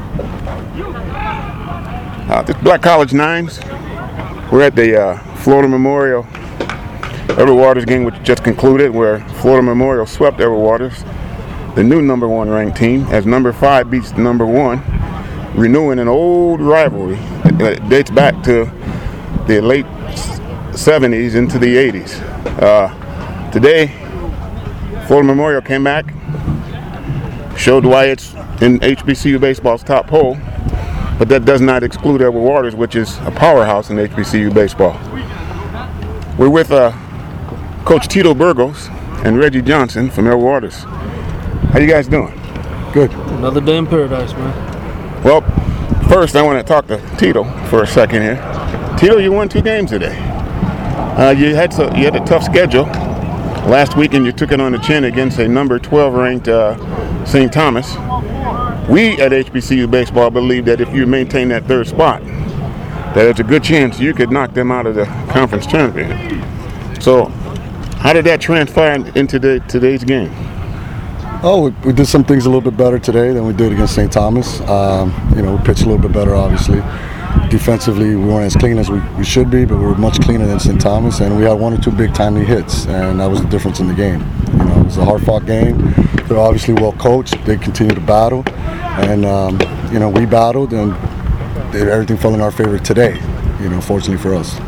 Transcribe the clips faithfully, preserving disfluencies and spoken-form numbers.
Uh, this Black College Nines, we're at the uh, Florida Memorial Edward Waters game, which just concluded, where Florida Memorial swept Edward Waters, the new number one ranked team, as number five beats number one, renewing an old rivalry that dates back to the late seventies into the eighties. Uh, today, Florida Memorial came back, showed why it's in H B C U baseball's top poll, but that does not exclude Edward Waters, which is a powerhouse in H B C U baseball. We're with uh, Coach Tito Burgos and Reggie Johnson from Edward Waters. How you guys doing? Good. Another day in paradise, man. Well, first I want to talk to Tito for a second here. Tito, you won two games today. Uh, you had so, you had a tough schedule. Last weekend you took it on the chin against a number twelve ranked uh, Saint Thomas. We at H B C U Baseball believe that if you maintain that third spot, that there's a good chance you could knock them out of the conference championship. So, how did that transpire into the, today's game? Oh, we, we did some things a little bit better today than we did against Saint Thomas. Um, you know, we pitched a little bit better, obviously. Defensively, we weren't as clean as we, we should be, but we were much cleaner than Saint Thomas, and we had one or two big timely hits, and that was the difference in the game. You know, it was a hard-fought game. They're obviously well coached. They continue to battle, and um, you know, we battled, and everything fell in our favor today. You know, fortunately for us.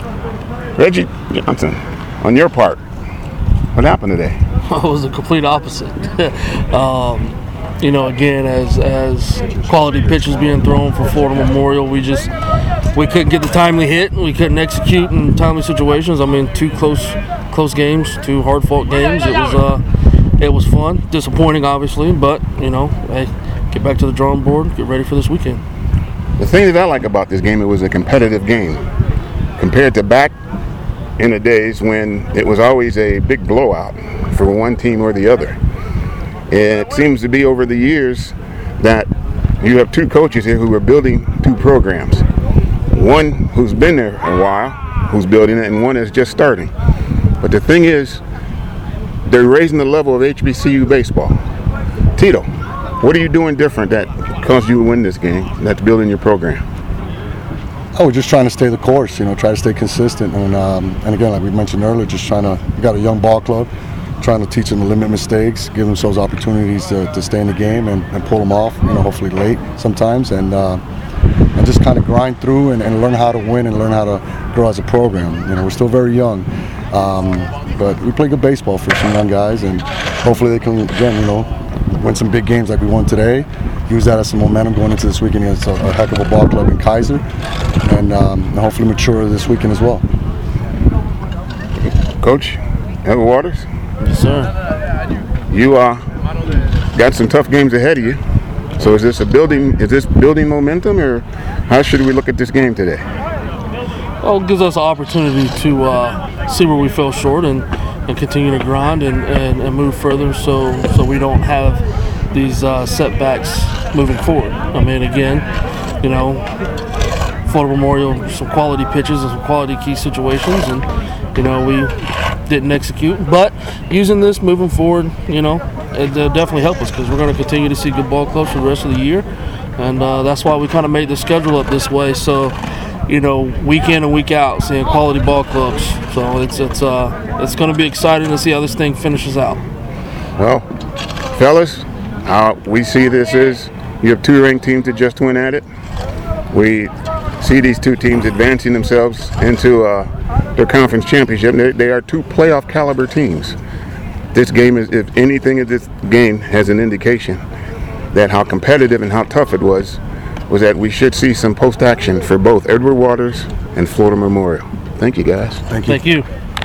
Reggie Johnson, on your part, what happened today? It was the complete opposite. um, you know, again, as as quality pitches being thrown for Florida Memorial, we just we couldn't get the timely hit. We couldn't execute in timely situations. I mean, two close close games, two hard-fought games. It was uh, it was fun, disappointing, obviously, but you know, hey, get back to the drawing board, get ready for this weekend. The thing that I like about this game, it was a competitive game compared to back in the days when it was always a big blowout for one team or the other. And it seems to be over the years that you have two coaches here who are building two programs. One who's been there a while, who's building it, and one is just starting. But the thing is, they're raising the level of H B C U baseball. Tito, what are you doing different that caused you to win this game that's building your program? Oh, we're just trying to stay the course, you know, try to stay consistent. And um, and again, like we mentioned earlier, just trying to, we got a young ball club, trying to teach them to limit mistakes, give themselves opportunities to, to stay in the game and, and pull them off, you know, hopefully late sometimes. And uh, and just kind of grind through and, and learn how to win and learn how to grow as a program. You know, we're still very young, um, but we play good baseball for some young guys, and hopefully they can, again, you know, win some big games like we won today, use that as some momentum going into this weekend against a, a heck of a ball club in Kaiser, and, um, and hopefully mature this weekend as well. Coach, Edward Waters? Yes, sir. You uh, got some tough games ahead of you. So is this a building, is this building momentum, or how should we look at this game today? Well, it gives us an opportunity to uh, see where we fell short and, and continue to grind and, and, and move further so so we don't have these uh, setbacks moving forward. I mean, again, you know, Florida Memorial, some quality pitches and some quality key situations, and, you know, we didn't execute. But using this moving forward, you know, it uh, definitely help us because we're going to continue to see good ball clubs for the rest of the year. And uh, that's why we kind of made the schedule up this way. So, you know, week in and week out, seeing quality ball clubs. So it's it's uh it's going to be exciting to see how this thing finishes out. Well, fellas, uh, we see this as you have two ranked teams that just went at it. We see these two teams advancing themselves into uh, their conference championship. They, they are two playoff caliber teams. This game is, if anything, of this game has an indication that how competitive and how tough it was, was that we should see some post action for both Edward Waters and Florida Memorial. Thank you, guys. Thank you. Thank you.